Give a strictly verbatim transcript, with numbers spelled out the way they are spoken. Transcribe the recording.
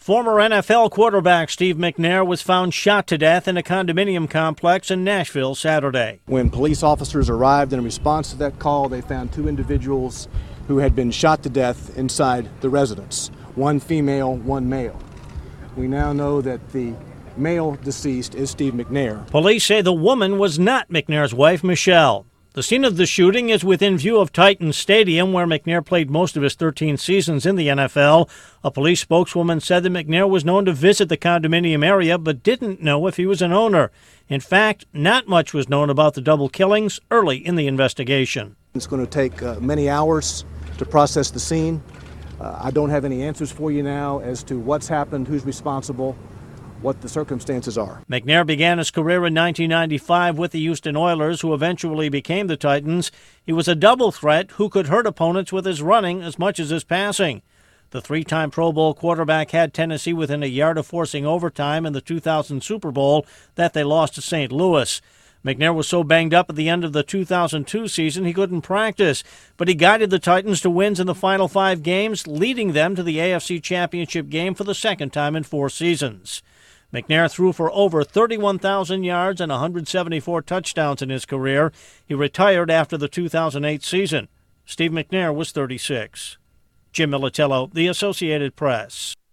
Former N F L quarterback Steve McNair was found shot to death in a condominium complex in Nashville Saturday. When police officers arrived in response to that call, they found two individuals who had been shot to death inside the residence, one female, one male. We now know that the male deceased is Steve McNair. Police say the woman was not McNair's wife, Michelle. The scene of the shooting is within view of Titans Stadium, where McNair played most of his thirteen seasons in the N F L. A police spokeswoman said that McNair was known to visit the condominium area, but didn't know if he was an owner. In fact, not much was known about the double killings early in the investigation. It's going to take uh, many hours to process the scene. Uh, I don't have any answers for you now as to what's happened, who's responsible, what the circumstances are. McNair began his career in nineteen ninety-five with the Houston Oilers, who eventually became the Titans. He was a double threat who could hurt opponents with his running as much as his passing. The three-time Pro Bowl quarterback had Tennessee within a yard of forcing overtime in the two thousand Super Bowl that they lost to Saint Louis. McNair was so banged up at the end of the two thousand two season he couldn't practice, but he guided the Titans to wins in the final five games, leading them to the A F C Championship game for the second time in four seasons. McNair threw for over thirty-one thousand yards and one hundred seventy-four touchdowns in his career. He retired after the two thousand eight season. Steve McNair was thirty-six. Jim Militello, The Associated Press.